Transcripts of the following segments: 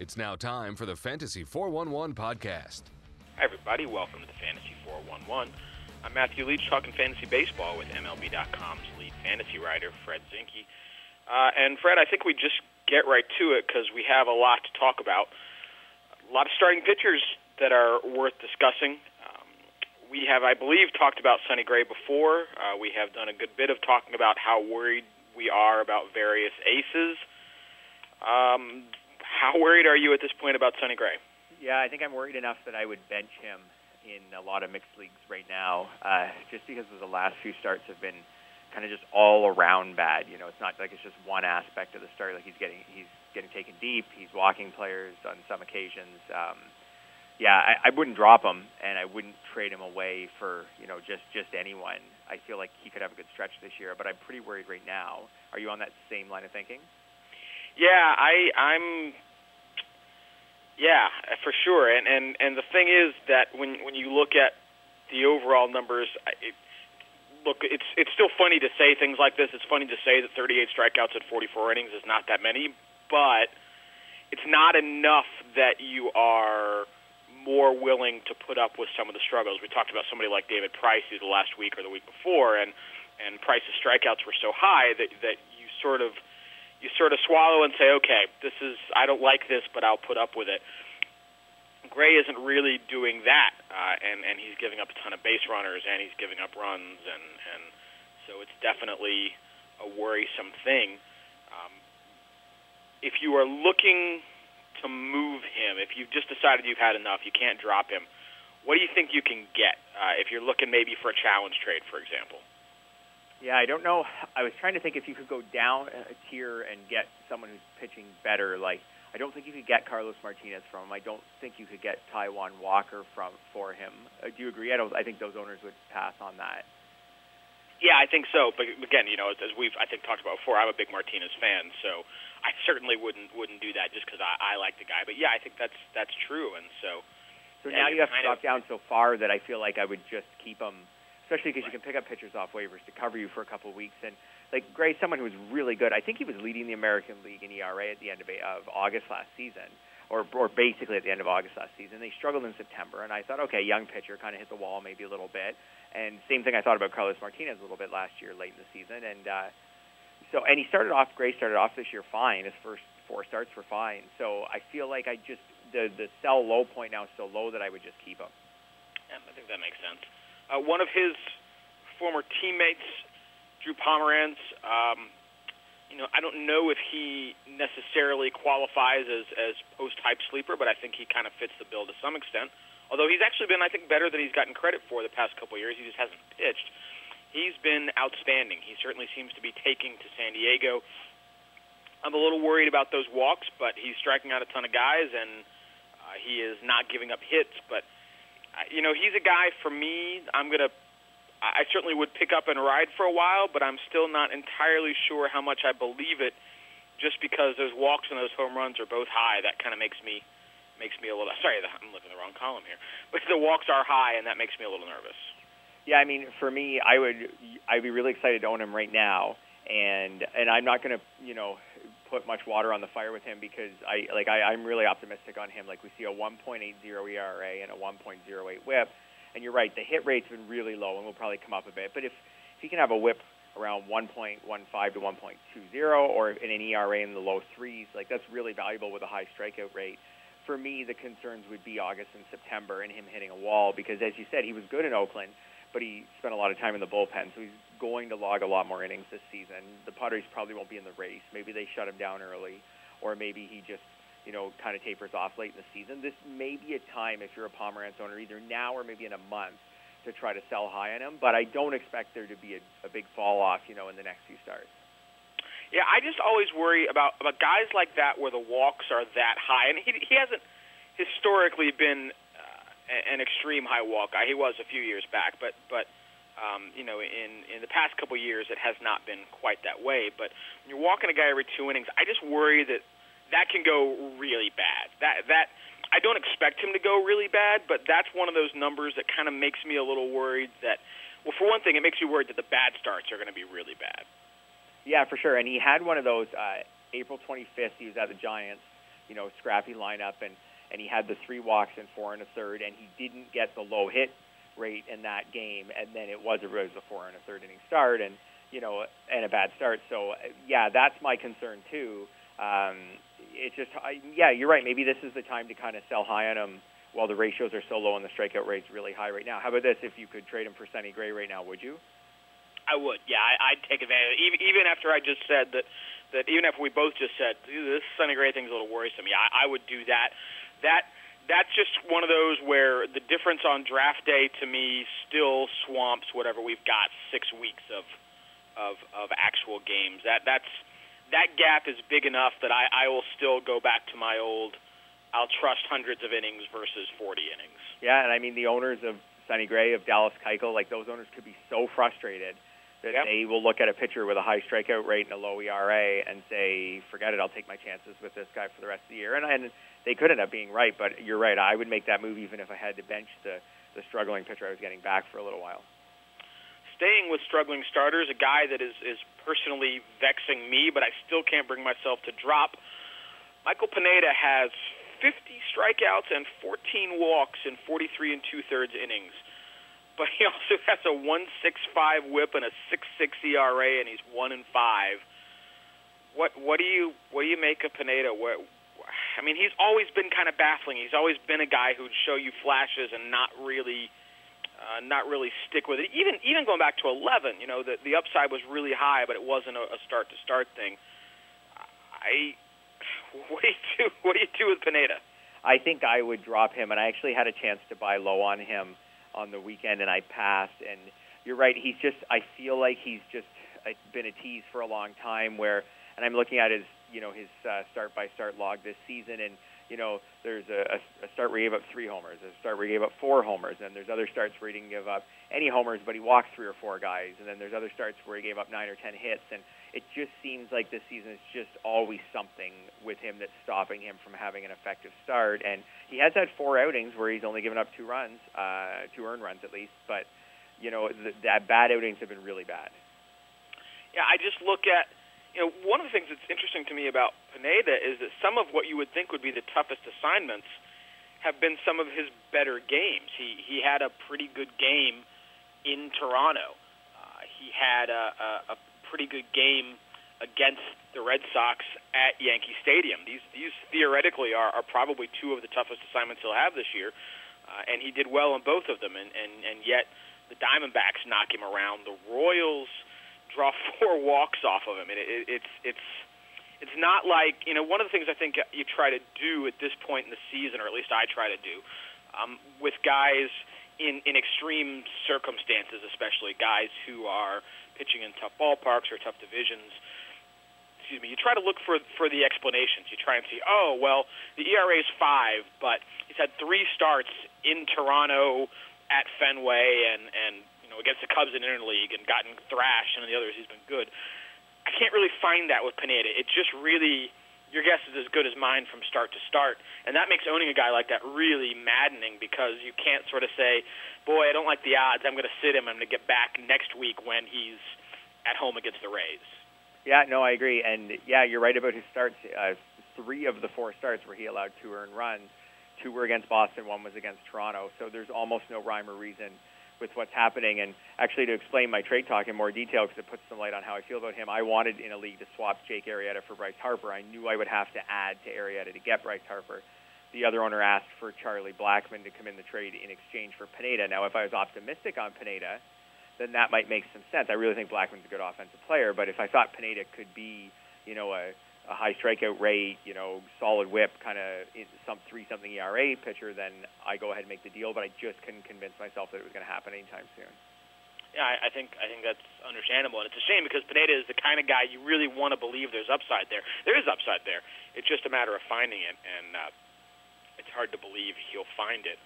It's now time for the Fantasy 411 podcast. Hi, everybody. Welcome to the Fantasy 411. I'm Matthew Leach, talking fantasy baseball with MLB.com's lead fantasy writer, Fred Zinke. And Fred, I think we just get right to it because we have a lot to talk about. A lot of starting pitchers that are worth discussing. We have, I believe, talked about Sonny Gray before. We have done a good bit of talking about how worried we are about various aces. How worried are you at this point about Sonny Gray? Yeah, I think I'm worried enough that I would bench him in a lot of mixed leagues right now, just because the last few starts have been kind of just all around bad. You know, it's not like it's just one aspect of the start. Like he's getting taken deep. He's walking players on some occasions. I wouldn't drop him, and I wouldn't trade him away for just anyone. I feel like he could have a good stretch this year, but I'm pretty worried right now. Are you on that same line of thinking? Yeah, I'm. Yeah, for sure. And the thing is that when you look at the overall numbers, it's still funny to say things like this. It's funny to say that 38 strikeouts at 44 innings is not that many, but it's not enough that you are more willing to put up with some of the struggles. We talked about somebody like David Price either last week or the week before, and Price's strikeouts were so high that you sort of swallow and say, okay, I don't like this, but I'll put up with it. Gray isn't really doing that, and he's giving up a ton of base runners, and he's giving up runs, and so it's definitely a worrisome thing. If you are looking to move him, if you've just decided you've had enough, you can't drop him, what do you think you can get if you're looking maybe for a challenge trade, for example? Yeah, I don't know. I was trying to think if you could go down a tier and get someone who's pitching better. Like, I don't think you could get Carlos Martinez from him. I don't think you could get Taijuan Walker for him. Do you agree? I think those owners would pass on that. Yeah, I think so. But again, as we've I think talked about before, I'm a big Martinez fan, so I certainly wouldn't do that just because I like the guy. But yeah, I think that's true. And so now you have to drop down so far that I feel like I would just keep him. Especially because you can pick up pitchers off waivers to cover you for a couple of weeks. And, like, Gray's someone who was really good. I think he was leading the American League in ERA at the end of August last season, or basically at the end of August last season. They struggled in September, and I thought, okay, young pitcher, kind of hit the wall maybe a little bit. And same thing I thought about Carlos Martinez a little bit last year, late in the season. And Gray started off this year fine. His first 4 starts were fine. So I feel like the sell low point now is so low that I would just keep him. Yeah, I think that makes sense. One of his former teammates, Drew Pomeranz, I don't know if he necessarily qualifies as post-hype sleeper, but I think he kind of fits the bill to some extent. Although he's actually been, I think, better than he's gotten credit for the past couple of years. He just hasn't pitched. He's been outstanding. He certainly seems to be taking to San Diego. I'm a little worried about those walks, but he's striking out a ton of guys, and he is not giving up hits, but he's a guy for me. I certainly would pick up and ride for a while, but I'm still not entirely sure how much I believe it. Just because those walks and those home runs are both high, that kind of makes me a little. Sorry, I'm looking at the wrong column here. But the walks are high, and that makes me a little nervous. Yeah, I mean, for me, I'd be really excited to own him right now, and I'm not going to put much water on the fire with him because I'm really optimistic on him. Like, we see a 1.80 ERA and a 1.08 WHIP, and you're right, the hit rate's been really low and will probably come up a bit. But if he can have a WHIP around 1.15 to 1.20 or in an ERA in the low threes, like, that's really valuable with a high strikeout rate. For me, the concerns would be August and September and him hitting a wall because, as you said, he was good in Oakland, but he spent a lot of time in the bullpen, so he's going to log a lot more innings this season. The Padres probably won't be in the race. Maybe they shut him down early, or maybe he just, kind of tapers off late in the season. This may be a time, if you're a Pomeranz owner, either now or maybe in a month, to try to sell high on him. But I don't expect there to be a big fall-off, in the next few starts. Yeah, I just always worry about guys like that where the walks are that high. And he hasn't historically been an extreme high walk guy. He was a few years back, but in the past couple of years, it has not been quite that way. But when you're walking a guy every 2 innings, I just worry that can go really bad. That I don't expect him to go really bad, but that's one of those numbers that kind of makes me a little worried that, well, for one thing, it makes you worried that the bad starts are going to be really bad. Yeah, for sure. And he had one of those April 25th. He was at the Giants. scrappy lineup, and he had the 3 walks in 4 1/3, and he didn't get the low hit rate in that game, and then it was a 4 1/3 inning start, and and a bad start. So yeah, that's my concern too. It's just, you're right. Maybe this is the time to kind of sell high on him while the ratios are so low and the strikeout rate's really high right now. How about this? If you could trade him for Sonny Gray right now, would you? I would. Yeah, I'd take advantage. Even after I just said that even after we both just said this Sonny Gray thing's a little worrisome. Yeah, I would do that. That's just one of those where the difference on draft day to me still swamps whatever we've got 6 weeks of actual games. That gap is big enough that I will still go back to my old, I'll trust hundreds of innings versus 40 innings. Yeah, and I mean the owners of Sonny Gray, of Dallas Keuchel, like those owners could be so frustrated that they will look at a pitcher with a high strikeout rate and a low ERA and say, forget it, I'll take my chances with this guy for the rest of the year. And they could end up being right, but you're right, I would make that move even if I had to bench the struggling pitcher I was getting back for a little while. Staying with struggling starters, a guy that is personally vexing me, but I still can't bring myself to drop. Michael Pineda has 50 strikeouts and 14 walks in 43 2/3 innings. But he also has a 1.65 WHIP and a 6.6 ERA, and he's 1-5. What do you make of Pineda? I mean, he's always been kind of baffling. He's always been a guy who'd show you flashes and not really stick with it. Even going back to 11, the upside was really high, but it wasn't a start-to-start thing. What do you do with Pineda? I think I would drop him, and I actually had a chance to buy low on him on the weekend, and I passed. And you're right, I feel like he's just been a tease for a long time. And I'm looking at his start-by-start log this season, and there's a start where he gave up 3 homers, a start where he gave up 4 homers, and there's other starts where he didn't give up any homers, but he walked 3 or 4 guys, and then there's other starts where he gave up 9 or 10 hits, and it just seems like this season is just always something with him that's stopping him from having an effective start. And he has had 4 outings where he's only given up 2 runs, 2 earned runs at least, but that bad outings have been really bad. Yeah, I just look at. One of the things that's interesting to me about Pineda is that some of what you would think would be the toughest assignments have been some of his better games. He had a pretty good game in Toronto. He had a pretty good game against the Red Sox at Yankee Stadium. These theoretically are probably 2 of the toughest assignments he'll have this year, and he did well in both of them. And yet the Diamondbacks knock him around. The Royals draw 4 walks off of him. And it's not like, one of the things I think you try to do at this point in the season, or at least I try to do, with guys in extreme circumstances, especially guys who are pitching in tough ballparks or tough divisions, you try to look for the explanations. You try and see, the ERA is 5, but he's had 3 starts in Toronto at Fenway and against the Cubs in Interleague and gotten thrashed, and the others he's been good. I can't really find that with Pineda. It just really, your guess is as good as mine from start to start, and that makes owning a guy like that really maddening because you can't sort of say, boy, I don't like the odds, I'm going to sit him, I'm going to get back next week when he's at home against the Rays. Yeah, no, I agree, and yeah, you're right about his starts. 3 of the 4 starts where he allowed 2 earned runs, 2 were against Boston, 1 was against Toronto, so there's almost no rhyme or reason with what's happening. And actually, to explain my trade talk in more detail, because it puts some light on how I feel about him, I wanted in a league to swap Jake Arrieta for Bryce Harper. I knew I would have to add to Arrieta to get Bryce Harper. The other owner asked for Charlie Blackmon to come in the trade in exchange for Pineda. Now, if I was optimistic on Pineda, then that might make some sense. I really think Blackmon's a good offensive player, but if I thought Pineda could be, a high strikeout rate, solid whip, kind of some 3-something ERA pitcher, then I go ahead and make the deal. But I just couldn't convince myself that it was going to happen anytime soon. Yeah, I think that's understandable, and it's a shame because Pineda is the kind of guy you really want to believe there's upside there. There is upside there. It's just a matter of finding it, and it's hard to believe he'll find it.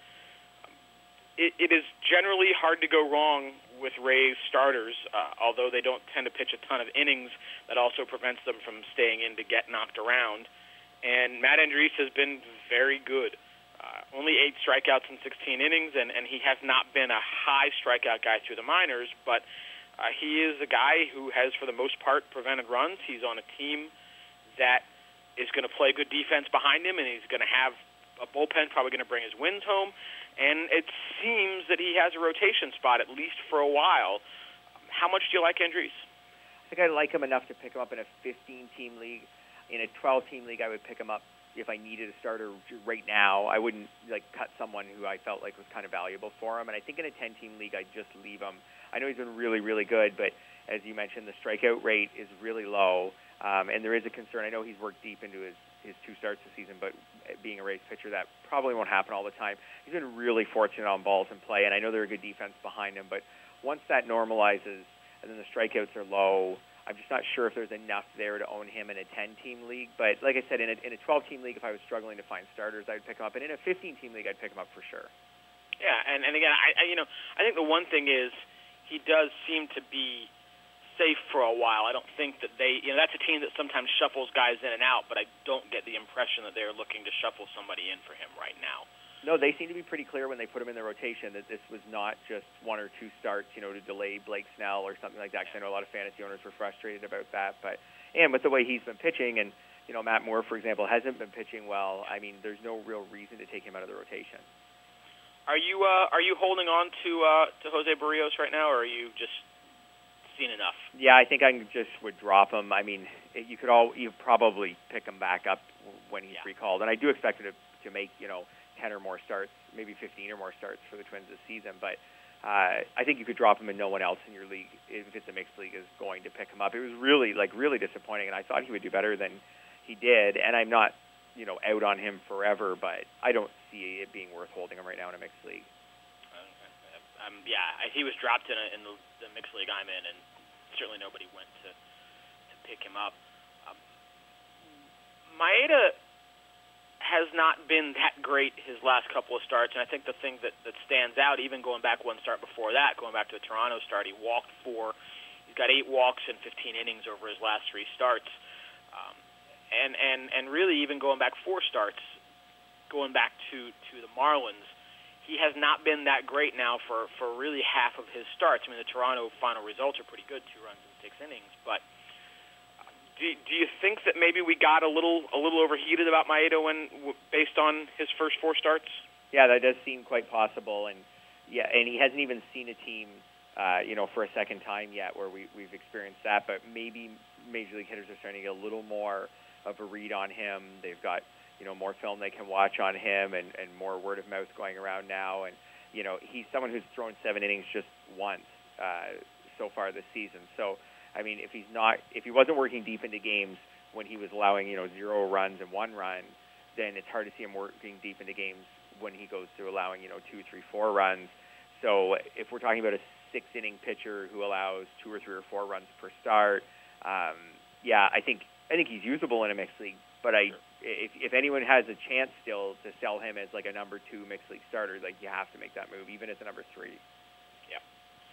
It is generally hard to go wrong with Rays starters, although they don't tend to pitch a ton of innings. That also prevents them from staying in to get knocked around. And Matt Andriese has been very good. Only 8 strikeouts in 16 innings, and he has not been a high strikeout guy through the minors, but he is a guy who has, for the most part, prevented runs. He's on a team that is going to play good defense behind him, and he's going to have a bullpen probably going to bring his wins home. And it seems that he has a rotation spot, at least for a while. How much do you like Andriese? I think I like him enough to pick him up in a 15-team league. In a 12-team league, I would pick him up if I needed a starter right now. I wouldn't cut someone who I felt like was kind of valuable for him. And I think in a 10-team league, I'd just leave him. I know he's been really, really good, but as you mentioned, the strikeout rate is really low, and there is a concern. I know he's worked deep into his 2 starts this season, but being a Rays pitcher, that probably won't happen all the time. He's been really fortunate on balls in play, and I know they're a good defense behind him, but once that normalizes and then the strikeouts are low, I'm just not sure if there's enough there to own him in a 10-team league. But like I said, in a 12-team league, if I was struggling to find starters, I'd pick him up. And in a 15-team league, I'd pick him up for sure. Yeah, and again, I think the one thing is he does seem to be safe for a while. I don't think that that's a team that sometimes shuffles guys in and out, but I don't get the impression that they're looking to shuffle somebody in for him right now. No, they seem to be pretty clear when they put him in the rotation that this was not just 1 or 2 starts, to delay Blake Snell or something like that, because I know a lot of fantasy owners were frustrated about that. And with the way he's been pitching, and, Matt Moore, for example, hasn't been pitching well, I mean, there's no real reason to take him out of the rotation. Are you holding on to Jose Barrios right now, or are you just seen enough? Yeah, I think I just would drop him. I mean, you probably pick him back up when he's recalled, and I do expect him to make 10 or more starts, maybe 15 or more starts for the Twins this season. But I think you could drop him, and no one else in your league, if it's a mixed league, is going to pick him up. It was really disappointing, and I thought he would do better than he did. And I'm not out on him forever, but I don't see it being worth holding him right now in a mixed league. He was dropped in the mixed league I'm in, and certainly nobody went to pick him up. Maeda has not been that great his last couple of starts, and I think the thing that stands out, even going back one start before that, going back to the Toronto start, he walked 4. He's got 8 walks in 15 innings over his last 3 starts. And really even going back 4 starts, going back to the Marlins, he has not been that great now for really half of his starts. I mean, the Toronto final results are pretty good, 2 runs in 6 innings, but do you think that maybe we got a little overheated about Maeda based on his first 4 starts? Yeah, that does seem quite possible, and he hasn't even seen a team, for a second time yet where we've experienced that. But maybe Major League hitters are starting to get a little more of a read on him. They've got more film they can watch on him, and more word of mouth going around now. And he's someone who's thrown 7 innings just once so far this season. So, I mean, if he wasn't working deep into games when he was allowing 0 runs and 1 run, then it's hard to see him working deep into games when he goes through allowing 2, 3, 4 runs. So if we're talking about a 6-inning pitcher who allows 2 or 3 or 4 runs per start, I think he's usable in a mixed league. But if anyone has a chance still to sell him as like a number 2 mixed league starter, you have to make that move, even as a number 3. Yeah.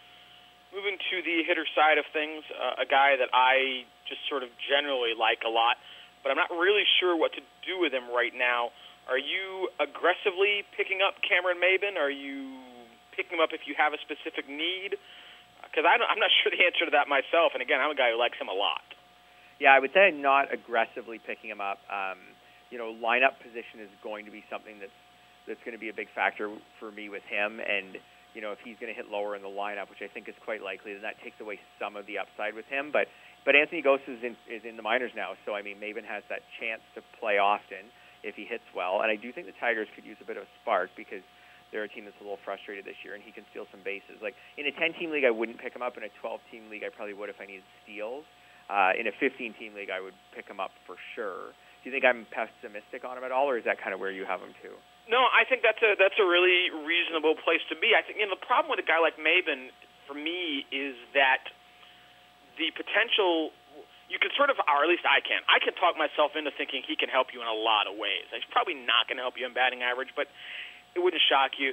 Moving to the hitter side of things, a guy that I just sort of generally like a lot, but I'm not really sure what to do with him right now. Are you aggressively picking up Cameron Maybin? Are you picking him up if you have a specific need? Because I'm not sure the answer to that myself, and again, I'm a guy who likes him a lot. Yeah, I would say I'm not aggressively picking him up. Lineup position is going to be something that's going to be a big factor for me with him, and if he's going to hit lower in the lineup, which I think is quite likely, then that takes away some of the upside with him. But Anthony Gose is in the minors now, so I mean, Maybin has that chance to play often if he hits well, and I do think the Tigers could use a bit of a spark because they're a team that's a little frustrated this year, and he can steal some bases. Like in a 10-team league, I wouldn't pick him up. In a 12-team league, I probably would if I needed steals. In a 15-team league, I would pick him up for sure. Do you think I'm pessimistic on him at all, or is that kind of where you have him too? No, I think that's a really reasonable place to be. I think the problem with a guy like Maybin, for me, is that the potential you can sort of, or at least I can talk myself into thinking he can help you in a lot of ways. He's probably not going to help you in batting average, but it wouldn't shock you.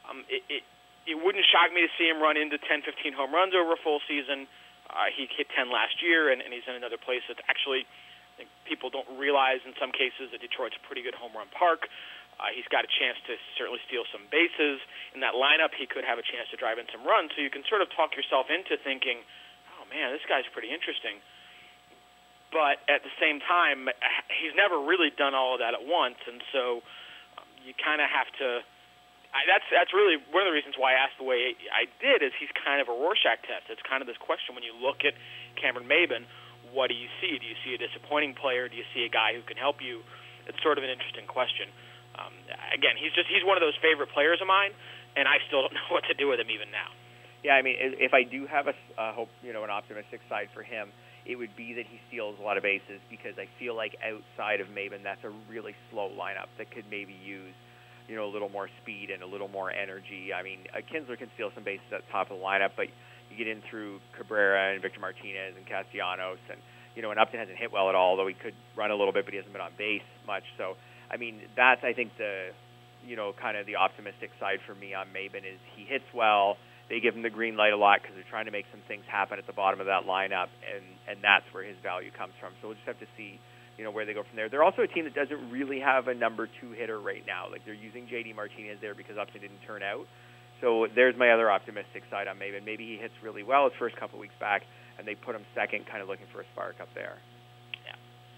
It wouldn't shock me to see him run into 10, 15 home runs over a full season. He hit 10 last year, and he's in another place that actually I think people don't realize in some cases that Detroit's a pretty good home run park. He's got a chance to certainly steal some bases. In that lineup, he could have a chance to drive in some runs. So you can sort of talk yourself into thinking, oh, man, this guy's pretty interesting. but at the same time, he's never really done all of that at once, and so you kind of have to. That's really one of the reasons why I asked the way I did. Is he's kind of a Rorschach test. It's kind of this question when you look at Cameron Maybin, what do you see? Do you see a disappointing player? Do you see a guy who can help you? It's sort of an interesting question. Again, he's one of those favorite players of mine, and I still don't know what to do with him even now. Yeah, I mean, if I do have a hope, an optimistic side for him, it would be that he steals a lot of bases, because I feel like outside of Maybin, that's a really slow lineup that could maybe use, a little more speed and a little more energy. I mean, Kinsler can steal some bases at the top of the lineup, but you get in through Cabrera and Victor Martinez and Castellanos, and and Upton hasn't hit well at all, though he could run a little bit, but he hasn't been on base much. So, I mean, that's, I think, the, kind of the optimistic side for me on Maybin is he hits well. They give him the green light a lot because they're trying to make some things happen at the bottom of that lineup, and that's where his value comes from. So we'll just have to see, where they go from there. They're also a team that doesn't really have a number 2 hitter right now. Like, they're using J.D. Martinez there because Upton didn't turn out. So there's my other optimistic side on Maybin. Maybe he hits really well his first couple of weeks back, and they put him second, kind of looking for a spark up there. Yeah.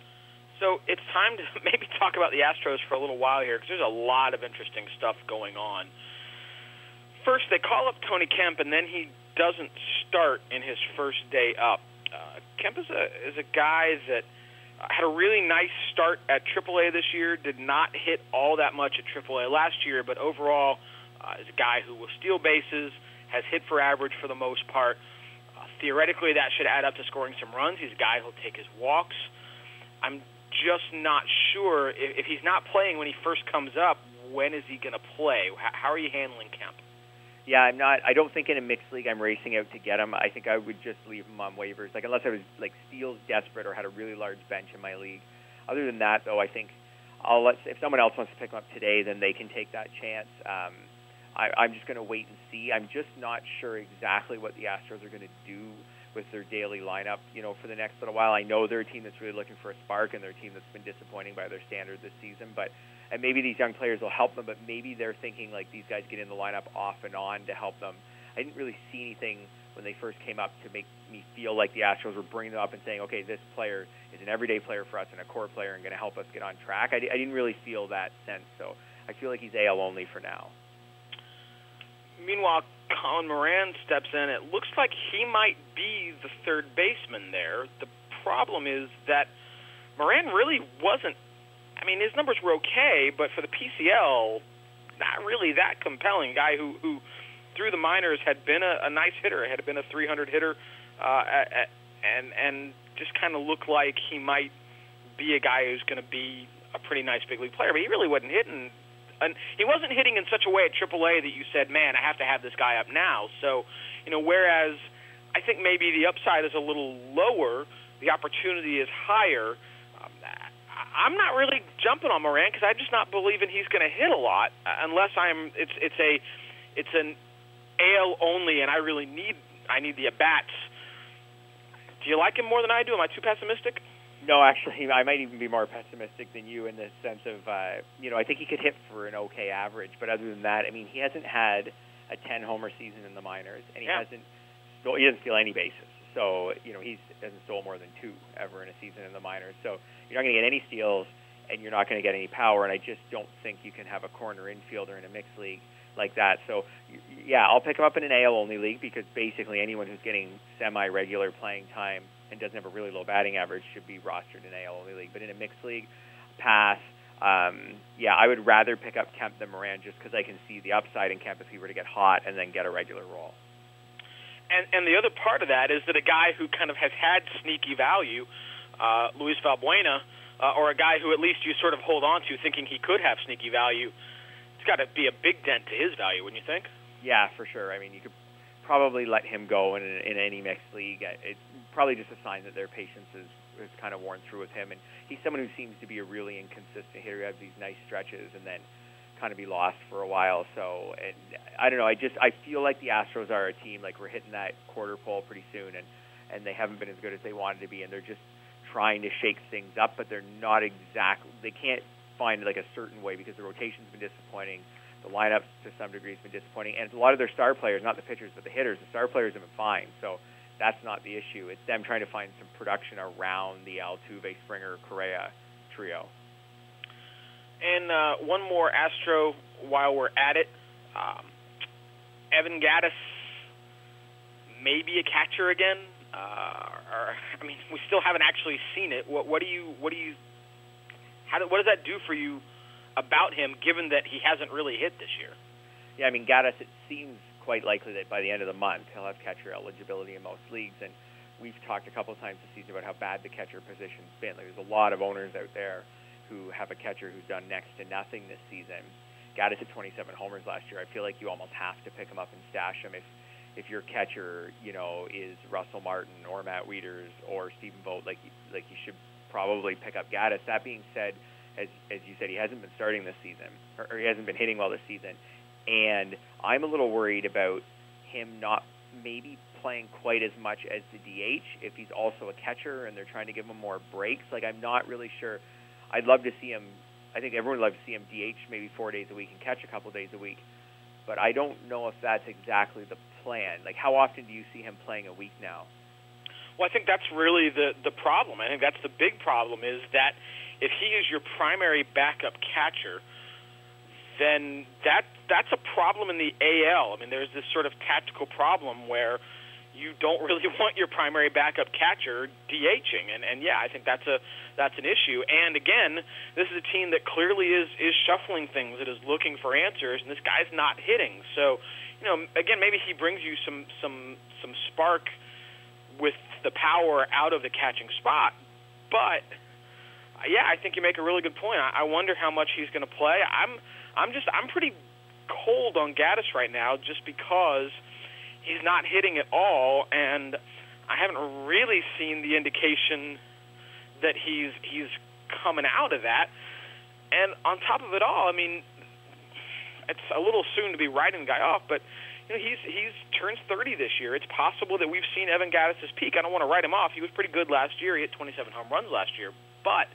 So it's time to maybe talk about the Astros for a little while here, because there's a lot of interesting stuff going on. First, they call up Tony Kemp, and then he doesn't start in his first day up. Kemp is a guy that had a really nice start at AAA this year, did not hit all that much at AAA last year, but overall is a guy who will steal bases, has hit for average for the most part. Theoretically, that should add up to scoring some runs. He's a guy who'll take his walks. I'm just not sure if he's not playing when he first comes up, when is he going to play? How are you handling Kemp? Yeah, I'm not. I don't think in a mixed league I'm racing out to get him. I think I would just leave him on waivers, like unless I was like steals desperate or had a really large bench in my league. Other than that, though, I think if someone else wants to pick him up today, then they can take that chance. I'm just going to wait and see. I'm just not sure exactly what the Astros are going to do with their daily lineup, for the next little while. I know they're a team that's really looking for a spark, and they're a team that's been disappointing by their standard this season. And maybe these young players will help them, but maybe they're thinking like these guys get in the lineup off and on to help them. I didn't really see anything when they first came up to make me feel like the Astros were bringing them up and saying, okay, this player is an everyday player for us and a core player and going to help us get on track. I didn't really feel that sense, so I feel like he's AL only for now. Meanwhile, Colin Moran steps in. It looks like he might be the third baseman there. The problem is that Moran really wasn't. I mean, his numbers were okay, but for the PCL, not really that compelling. Guy who through the minors had been a nice hitter, had been a 300 hitter, and just kind of looked like he might be a guy who's going to be a pretty nice big league player. But he really wasn't hitting. And he wasn't hitting in such a way at AAA that you said, man, I have to have this guy up now. So, whereas I think maybe the upside is a little lower, the opportunity is higher. I'm not really jumping on Moran because I'm just not believing he's going to hit a lot unless it's an AL only, and I need the at-bats. Do you like him more than I do? Am I too pessimistic? No, actually, I might even be more pessimistic than you in the sense of, I think he could hit for an okay average. But other than that, I mean, he hasn't had a 10-homer season in the minors, and he doesn't steal any bases. So, he hasn't stole more than 2 ever in a season in the minors. So you're not going to get any steals, and you're not going to get any power. And I just don't think you can have a corner infielder in a mixed league like that. So, yeah, I'll pick him up in an AL-only league because basically anyone who's getting semi-regular playing time and doesn't have a really low batting average should be rostered in an AL-only league. But in a mixed league, pass. I would rather pick up Kemp than Moran just because I can see the upside in Kemp if he were to get hot and then get a regular role. And the other part of that is that a guy who kind of has had sneaky value, Luis Valbuena, or a guy who at least you sort of hold on to thinking he could have sneaky value, it's got to be a big dent to his value, wouldn't you think? Yeah, for sure. I mean, you could probably let him go in any mixed league. It's probably just a sign that their patience is kind of worn through with him. And he's someone who seems to be a really inconsistent hitter. He has these nice stretches and then kind of be lost for a while. So, and I don't know, I feel like the Astros are a team, like we're hitting that quarter pole pretty soon, and they haven't been as good as they wanted to be, and they're just trying to shake things up, but they're not they can't find like a certain way because the rotation's been disappointing. The lineup to some degree has been disappointing, and a lot of their star players, not the pitchers, but the hitters, the star players have been fine. So That's not the issue. It's them trying to find some production around the Altuve, Springer, Correa trio. And one more Astro while we're at it. Evan Gattis, maybe a catcher again. We still haven't actually seen it. What does that do for you about him, given that he hasn't really hit this year? Yeah, I mean, Gattis, it seems quite likely that by the end of the month he'll have catcher eligibility in most leagues, and we've talked a couple of times this season about how bad the catcher position's been. Like, there's a lot of owners out there who have a catcher who's done next to nothing this season. Gattis hit 27 homers last year. I feel like you almost have to pick him up and stash him if your catcher, is Russell Martin or Matt Wieters or Stephen Vogt. Like you should probably pick up Gattis. That being said, as you said, he hasn't been starting this season, or he hasn't been hitting well this season, and I'm a little worried about him not maybe playing quite as much as the DH if he's also a catcher and they're trying to give him more breaks. Like, I'm not really sure. I'd love to see him. I think everyone would love to see him DH maybe 4 days a week and catch a couple days a week, but I don't know if that's exactly the plan. Like, how often do you see him playing a week now? Well, I think that's really the problem. I think that's the big problem, is that if he is your primary backup catcher, then that's a problem in the AL. I mean, there's this sort of tactical problem where you don't really want your primary backup catcher DHing, and yeah, I think that's an issue. And again, this is a team that clearly is shuffling things, that is looking for answers, and this guy's not hitting. So, again, maybe he brings you some spark with the power out of the catching spot, but yeah, I think you make a really good point. I wonder how much he's going to play. I'm pretty cold on Gattis right now, just because he's not hitting at all, and I haven't really seen the indication that he's coming out of that. And on top of it all, I mean, it's a little soon to be writing the guy off, but he's turns 30 this year. It's possible that we've seen Evan Gattis' peak. I don't want to write him off. He was pretty good last year. He hit 27 home runs last year. But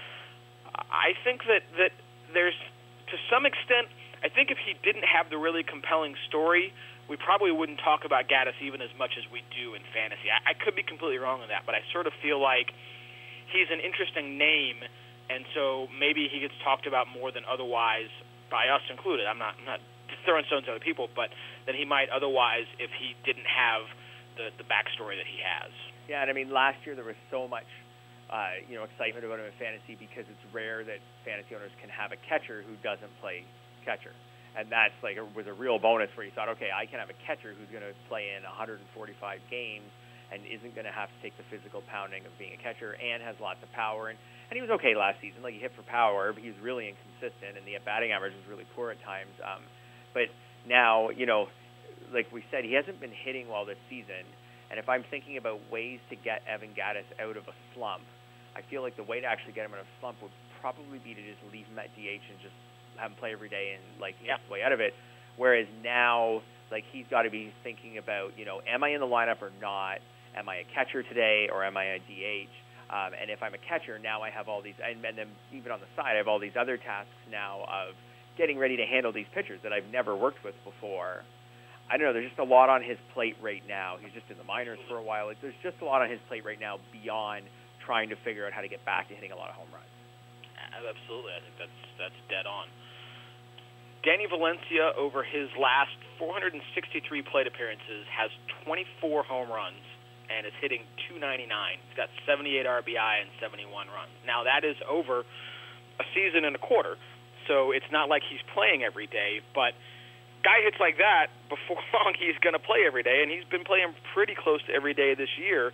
I think that there's, to some extent, I think if he didn't have the really compelling story, we probably wouldn't talk about Gattis even as much as we do in fantasy. I could be completely wrong on that, but I sort of feel like he's an interesting name, and so maybe he gets talked about more than otherwise, by us included. I'm not throwing stones at other people, but than he might otherwise if he didn't have the backstory that he has. Yeah, and I mean, last year there was so much excitement about him in fantasy because it's rare that fantasy owners can have a catcher who doesn't play catcher. And that's was a real bonus where you thought, okay, I can have a catcher who's going to play in 145 games and isn't going to have to take the physical pounding of being a catcher and has lots of power. And he was okay last season. He hit for power, but he was really inconsistent, and the batting average was really poor at times. But now, like we said, he hasn't been hitting well this season. And if I'm thinking about ways to get Evan Gattis out of a slump, I feel like the way to actually get him out of a slump would probably be to just leave him at DH and just have him play every day and get his way out of it. Whereas now, he's got to be thinking about, am I in the lineup or not? Am I a catcher today or am I a DH? And if I'm a catcher, now I have all these, and then even on the side, I have all these other tasks now of getting ready to handle these pitchers that I've never worked with before. I don't know. There's just a lot on his plate right now. He's just in the minors for a while. There's just a lot on his plate right now beyond trying to figure out how to get back to hitting a lot of home runs. Absolutely. I think that's dead on. Danny Valencia, over his last 463 plate appearances, has 24 home runs and is hitting .299. He's got 78 RBI and 71 runs. Now, that is over a season and a quarter, so it's not like he's playing every day, but guy hits like that, before long he's going to play every day, and he's been playing pretty close to every day this year.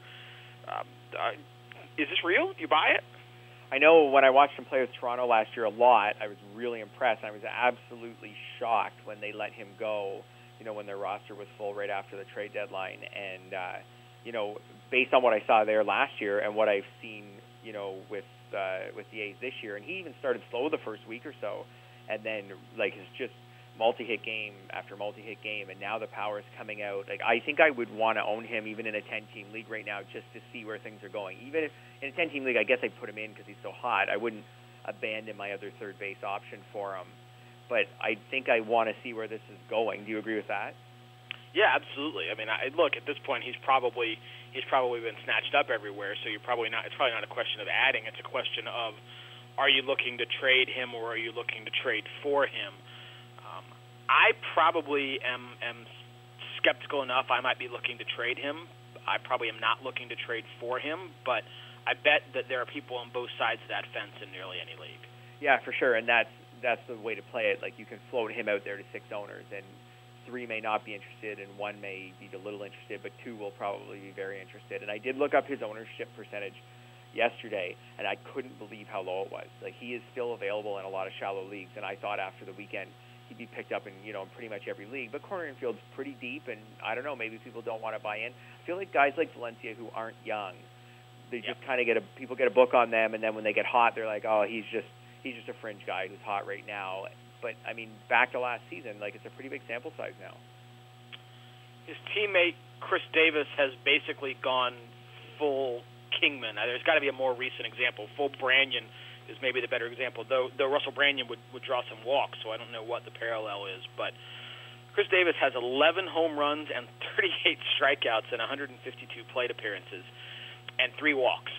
Is this real? Do you buy it? I know when I watched him play with Toronto last year a lot, I was really impressed. I was absolutely shocked when they let him go, when their roster was full right after the trade deadline. And, based on what I saw there last year and what I've seen, with the A's this year, and he even started slow the first week or so, and then, it's just multi-hit game after multi-hit game, and now the power is coming out. I think I would want to own him even in a 10-team league right now just to see where things are going. Even if in a 10-team league, I guess I'd put him in because he's so hot. I wouldn't abandon my other third base option for him. But I think I want to see where this is going. Do you agree with that? Yeah, absolutely. I mean, look, at this point, he's probably been snatched up everywhere. So you're probably not. It's probably not a question of adding. It's a question of, are you looking to trade him or are you looking to trade for him? I probably am skeptical enough. I might be looking to trade him. I probably am not looking to trade for him, but I bet that there are people on both sides of that fence in nearly any league. Yeah, for sure, and that's the way to play it. Like, you can float him out there to 6 owners, and 3 may not be interested, and 1 may be a little interested, but 2 will probably be very interested. And I did look up his ownership percentage yesterday, and I couldn't believe how low it was. Like, he is still available in a lot of shallow leagues, and I thought after the weekend he'd be picked up in pretty much every league. But corner infield's pretty deep, and I don't know, maybe people don't want to buy in. I feel like guys like Valencia who aren't young, they just kind of people get a book on them, and then when they get hot, they're like, oh, he's just a fringe guy who's hot right now. But I mean, back to last season, like, it's a pretty big sample size now. His teammate Chris Davis has basically gone full Kingman. Now, there's got to be a more recent example. Full Branyan is maybe the better example, though Russell Branyan would draw some walks, so I don't know what the parallel is. But Chris Davis has 11 home runs and 38 strikeouts and 152 plate appearances and 3 walks.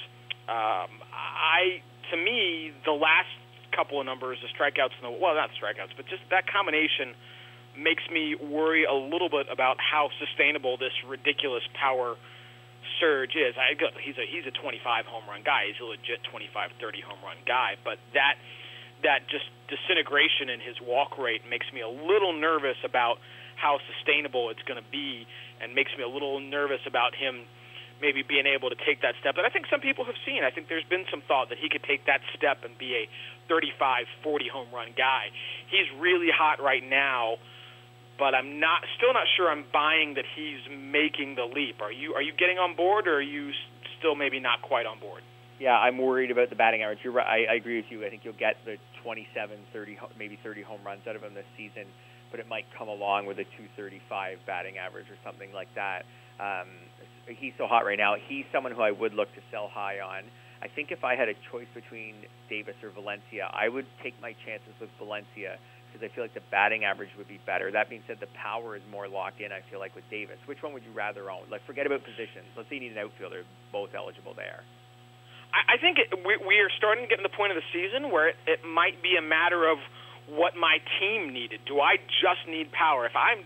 To me, the last couple of numbers, the strikeouts, not strikeouts, but just that combination makes me worry a little bit about how sustainable this ridiculous power surge is. He's a 25 home run guy. He's a legit 25-30 home run guy, but that just disintegration in his walk rate makes me a little nervous about how sustainable it's going to be, and makes me a little nervous about him maybe being able to take that step that I think some people have seen. I think there's been some thought that he could take that step and be a 35-40 home run guy. He's really hot right now, but I'm still not sure I'm buying that he's making the leap. Are you getting on board, or are you still maybe not quite on board? Yeah, I'm worried about the batting average. You're right. I agree with you. I think you'll get the 27, 30, maybe 30 home runs out of him this season, but it might come along with a 235 batting average or something like that. He's so hot right now. He's someone who I would look to sell high on. I think if I had a choice between Davis or Valencia, I would take my chances with Valencia, because I feel like the batting average would be better. That being said, the power is more locked in, I feel like, with Davis. Which one would you rather own? Like, forget about positions. Let's say you need an outfielder. Both eligible there. I think we are starting to get to the point of the season where it might be a matter of what my team needed. Do I just need power? If I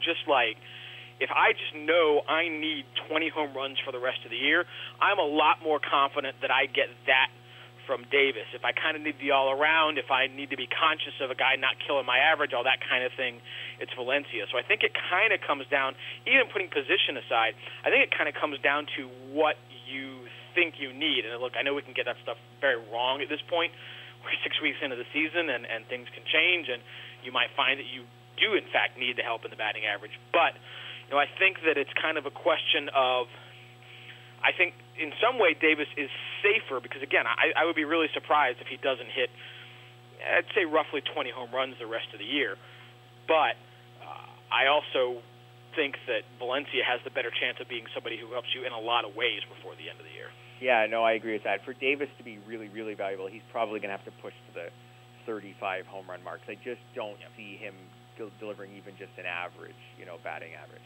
just know I need 20 home runs for the rest of the year, I'm a lot more confident that I get that from Davis. If I kind of need the all-around, if I need to be conscious of a guy not killing my average, all that kind of thing, it's Valencia. So I think it kind of comes down, even putting position aside, I think it kind of comes down to what you think you need. And look, I know we can get that stuff very wrong at this point. We're 6 weeks into the season, and things can change, and you might find that you do, in fact, need the help in the batting average. But I think that it's kind of a question of, I think in some way Davis is safer because, again, I would be really surprised if he doesn't hit, I'd say, roughly 20 home runs the rest of the year. But I also think that Valencia has the better chance of being somebody who helps you in a lot of ways before the end of the year. Yeah, no, I agree with that. For Davis to be really, really valuable, he's probably going to have to push to the 35 home run marks. I just don't see him delivering even just an average, batting average.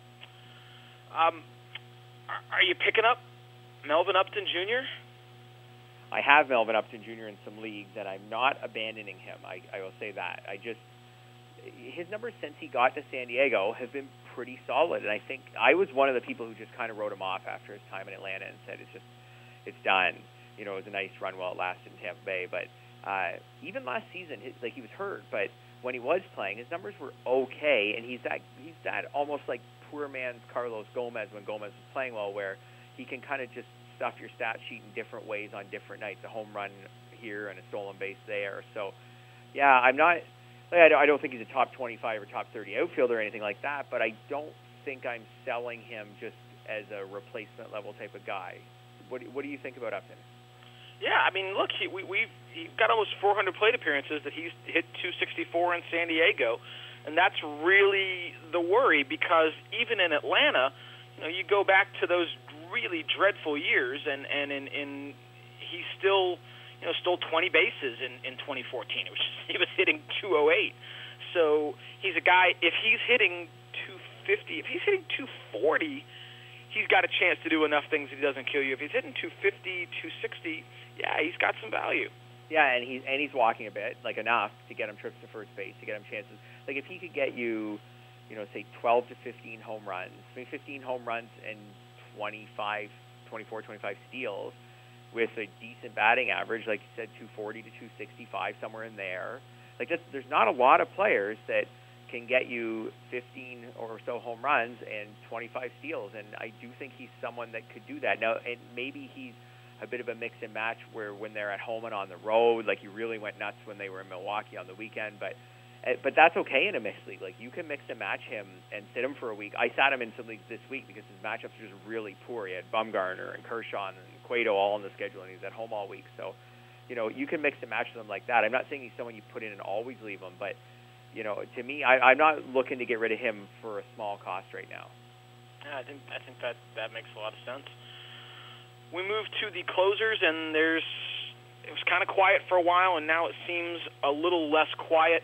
Are you picking up Melvin Upton Jr.? I have Melvin Upton Jr. in some leagues, and I'm not abandoning him. I will say that. His numbers since he got to San Diego have been pretty solid, and I think I was one of the people who just kind of wrote him off after his time in Atlanta and said it's done. It was a nice run while it lasted in Tampa Bay, but even last season, he was hurt, but when he was playing, his numbers were okay, and he's that almost like poor man's Carlos Gomez when Gomez was playing well, where he can kind of just stuff your stat sheet in different ways on different nights, a home run here and a stolen base there. So, yeah, I don't think he's a top 25 or top 30 outfielder or anything like that, but I don't think I'm selling him just as a replacement level type of guy. What do you think about Upton? Yeah, I mean, look, he got almost 400 plate appearances that he's hit 264 in San Diego, and that's really the worry because even in Atlanta, you go back to those really dreadful years, and he still stole 20 bases in 2014. He was hitting 208. So he's a guy, if he's hitting 250. If he's hitting 240, he's got a chance to do enough things that he doesn't kill you. If he's hitting 250, 260, yeah, he's got some value. Yeah, and he's walking a bit, like enough to get him trips to first base, to get him chances. Like if he could get you, say 12 to 15 home runs, maybe 15 home runs and 24, 25 steals with a decent batting average, like you said, 240 to 265, somewhere in there. Like there's not a lot of players that can get you 15 or so home runs and 25 steals, and I do think he's someone that could do that. Now, and maybe he's a bit of a mix and match where when they're at home and on the road, like he really went nuts when they were in Milwaukee on the weekend, but that's okay in a mixed league. Like you can mix and match him and sit him for a week. I sat him in some leagues this week because his matchups are just really poor. He had Bumgarner and Kershaw and Cueto all on the schedule, and he's at home all week. So, you can mix and match them like that. I'm not saying he's someone you put in and always leave him, but to me, I'm not looking to get rid of him for a small cost right now. Yeah, I think that makes a lot of sense. We move to the closers, and it was kind of quiet for a while, and now it seems a little less quiet.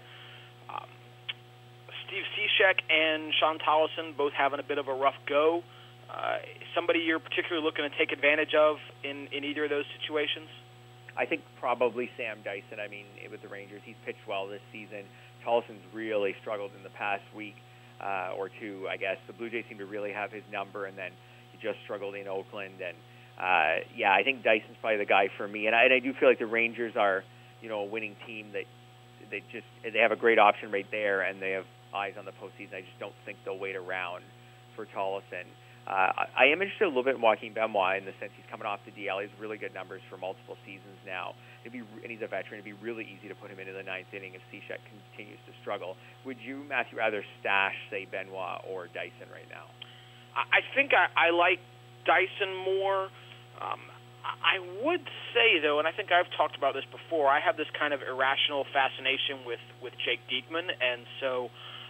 Steve Cishek and Sean Tollefson both having a bit of a rough go. Somebody you're particularly looking to take advantage of in either of those situations? I think probably Sam Dyson. I mean, with the Rangers, he's pitched well this season. Tollefson's really struggled in the past week or two, I guess. The Blue Jays seem to really have his number, and then he just struggled in Oakland. And, I think Dyson's probably the guy for me. And I do feel like the Rangers are, a winning team that they have a great option right there, and they have eyes on the postseason. I just don't think they'll wait around for Tollefson. I am interested a little bit in Joaquin Benoit in the sense he's coming off the DL. He has really good numbers for multiple seasons now. And he's a veteran. It'd be really easy to put him into the ninth inning if Cishek continues to struggle. Would you, Matthew, rather stash, say, Benoit or Dyson right now? I think I like Dyson more. I would say, though, and I think I've talked about this before, I have this kind of irrational fascination with Jake Diekman, and so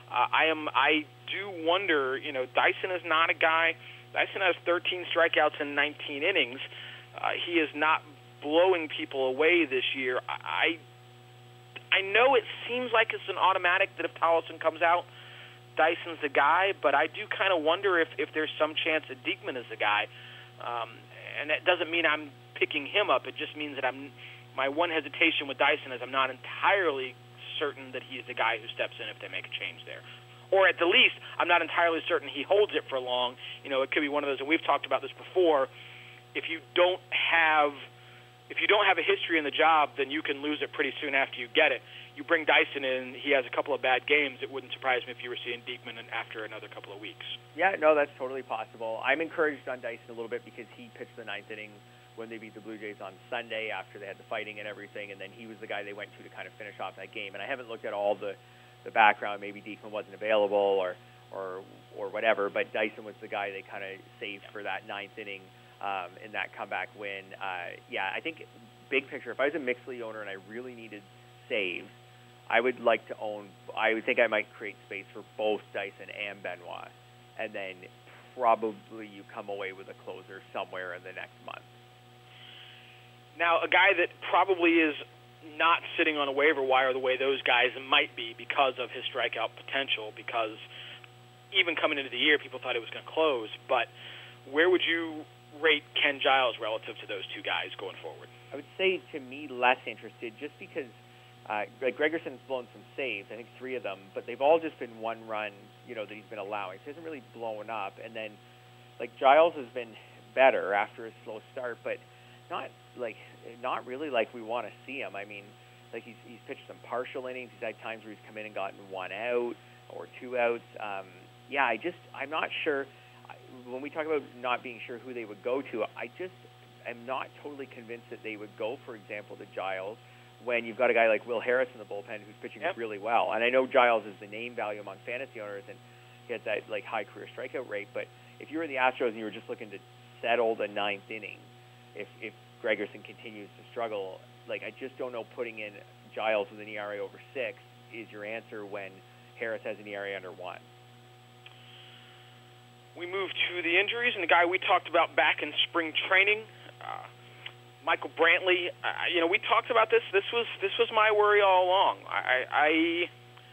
I do wonder, Dyson is not a guy. Dyson has 13 strikeouts in 19 innings. He is not blowing people away this year. I know it seems like it's an automatic that if Tollefson comes out, Dyson's the guy, but I do kind of wonder if there's some chance that Diekman is the guy. And that doesn't mean I'm picking him up. It just means that my one hesitation with Dyson is I'm not entirely certain that he's the guy who steps in if they make a change there. Or at the least, I'm not entirely certain he holds it for long. It could be one of those, and we've talked about this before, if you don't have a history in the job, then you can lose it pretty soon after you get it. You bring Dyson in, he has a couple of bad games. It wouldn't surprise me if you were seeing Diekman after another couple of weeks. Yeah, no, that's totally possible. I'm encouraged on Dyson a little bit because he pitched the ninth inning when they beat the Blue Jays on Sunday after they had the fighting and everything, and then he was the guy they went to kind of finish off that game. And I haven't looked at all the background. Maybe Diekman wasn't available or whatever, but Dyson was the guy they kind of saved for that ninth inning in that comeback win. I think big picture, if I was a mixed league owner and I really needed saves, I would like to own. I would think I might create space for both Dyson and Benoit, and then probably you come away with a closer somewhere in the next month. Now, a guy that probably is not sitting on a waiver wire the way those guys might be because of his strikeout potential, because even coming into the year, people thought it was going to close. But where would you rate Ken Giles relative to those two guys going forward? I would say, to me, less interested, just because Gregerson's blown some saves, I think 3 of them, but they've all just been one run, that he's been allowing. So he hasn't really blown up. And then, Giles has been better after a slow start, but not really like we want to see him. I mean, he's pitched some partial innings. He's had times where he's come in and gotten 1 out or 2 outs. I'm not sure. When we talk about not being sure who they would go to, I just am not totally convinced that they would go, for example, to Giles when you've got a guy like Will Harris in the bullpen who's pitching really well. And I know Giles is the name value among fantasy owners, and he has that high career strikeout rate. But if you were the Astros and you were just looking to settle the ninth inning, if Gregerson continues to struggle, I just don't know putting in Giles with an ERA over 6 is your answer when Harris has an ERA under 1. We move to the injuries, and the guy we talked about back in spring training, Michael Brantley. We talked about this. This was my worry all along.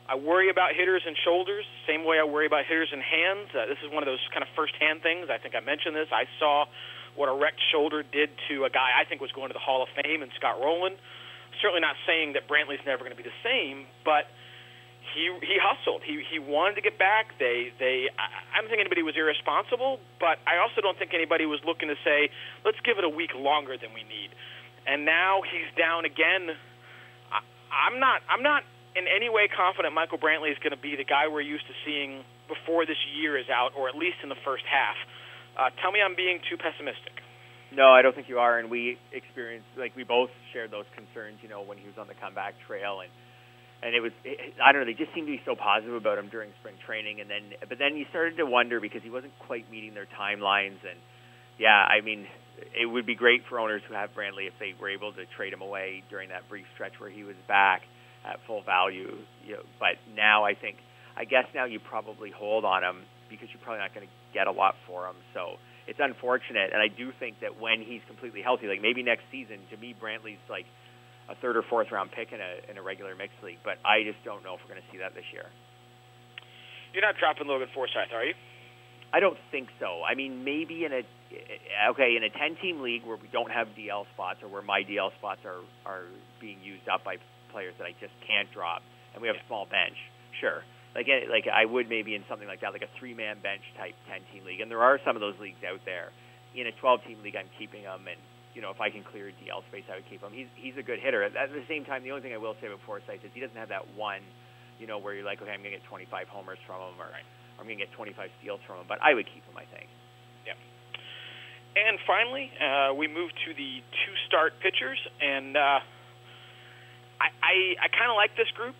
I worry about hitters and shoulders, same way I worry about hitters and hands. This is one of those kind of first-hand things. I think I mentioned this. I saw what a wrecked shoulder did to a guy I think was going to the Hall of Fame in Scott Rowland. Certainly not saying that Brantley's never going to be the same, but he hustled. He wanted to get back. I don't think anybody was irresponsible, but I also don't think anybody was looking to say, let's give it a week longer than we need. And now he's down again. I'm not in any way confident Michael Brantley is going to be the guy we're used to seeing before this year is out, or at least in the first half. Tell me I'm being too pessimistic. No, I don't think you are, and we both shared those concerns, when he was on the comeback trail, and it was, I don't know, they just seemed to be so positive about him during spring training, but then you started to wonder because he wasn't quite meeting their timelines, and yeah, I mean, it would be great for owners who have Brantley if they were able to trade him away during that brief stretch where he was back at full value, but now I guess now you probably hold on him because you're probably not going to get a lot for him, so it's unfortunate, and I do think that when he's completely healthy, like maybe next season, to me, Brantley's like a third or fourth round pick in a regular mixed league, but I just don't know if we're going to see that this year. You're not dropping Logan Forsythe, are you? I don't think so. I mean, maybe in a 10-team league where we don't have DL spots or where my DL spots are being used up by players that I just can't drop, and we have a small bench, sure. Like I would maybe in something like that, like a 3-man bench type 10-team league, and there are some of those leagues out there. In a 12-team league, I'm keeping him, and if I can clear DL space, I would keep him. He's a good hitter. At the same time, the only thing I will say about Forsythe is he doesn't have that one, where you're like, okay, I'm going to get 25 homers from him, or I'm going to get 25 steals from him. But I would keep him, I think. Yeah. And finally, we move to the 2-start pitchers, and I kind of like this group.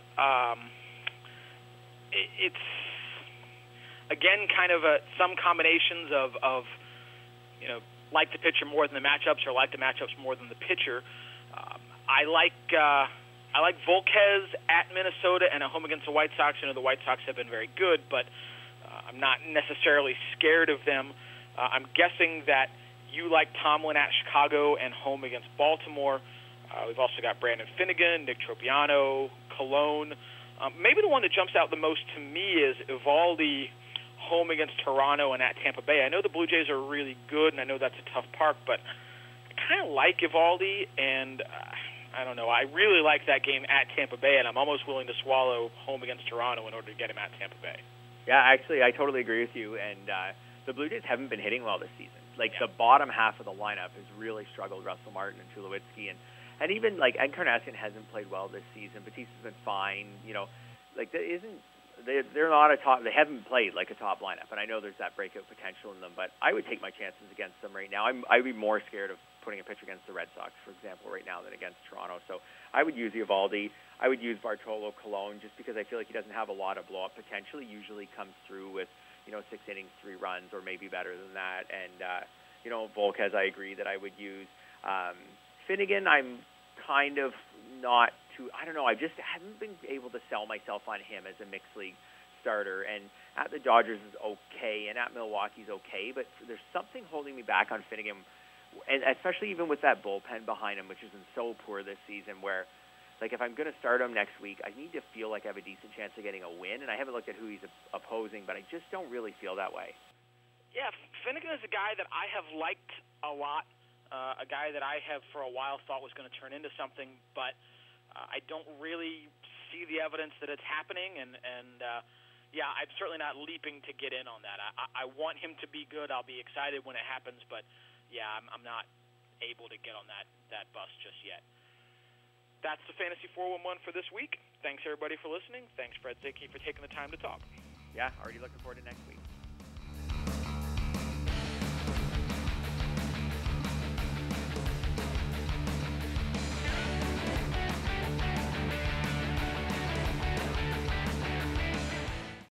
It's again kind of some combinations of like the pitcher more than the matchups, or like the matchups more than the pitcher. I like Volquez at Minnesota and at home against the White Sox. The White Sox have been very good, but I'm not necessarily scared of them. I'm guessing that you like Tomlin at Chicago and home against Baltimore. We've also got Brandon Finnegan, Nick Tropiano, Colon. Maybe the one that jumps out the most to me is Eovaldi home against Toronto and at Tampa Bay. I know the Blue Jays are really good, and I know that's a tough park, but I kind of like Eovaldi, and I don't know. I really like that game at Tampa Bay, and I'm almost willing to swallow home against Toronto in order to get him at Tampa Bay. Yeah, actually, I totally agree with you, and the Blue Jays haven't been hitting well this season. The bottom half of the lineup has really struggled, Russell Martin and Tulowitzki, and even Encarnacion hasn't played well this season. Batista's been fine. They're not a top. They haven't played like a top lineup, and I know there's that breakout potential in them. But I would take my chances against them right now. I'd be more scared of putting a pitcher against the Red Sox, for example, right now than against Toronto. So I would use Eovaldi. I would use Bartolo Colon just because I feel like he doesn't have a lot of blow-up potential. He usually comes through with 6 innings, 3 runs, or maybe better than that. And Volquez, I agree that I would use. Finnegan, I'm kind of not too, I don't know, I just haven't been able to sell myself on him as a mixed league starter, and at the Dodgers is okay, and at Milwaukee's okay, but there's something holding me back on Finnegan, and especially even with that bullpen behind him, which has been so poor this season, where if I'm going to start him next week, I need to feel like I have a decent chance of getting a win, and I haven't looked at who he's opposing, but I just don't really feel that way. Yeah, Finnegan is a guy that I have liked a lot. A guy that I have for a while thought was going to turn into something, but I don't really see the evidence that it's happening, and yeah, I'm certainly not leaping to get in on that. I want him to be good. I'll be excited when it happens, but yeah, I'm not able to get on that bus just yet. That's the Fantasy 411 for this week. Thanks, everybody, for listening. Thanks, Fred Zinke, for taking the time to talk. Yeah, already looking forward to next week.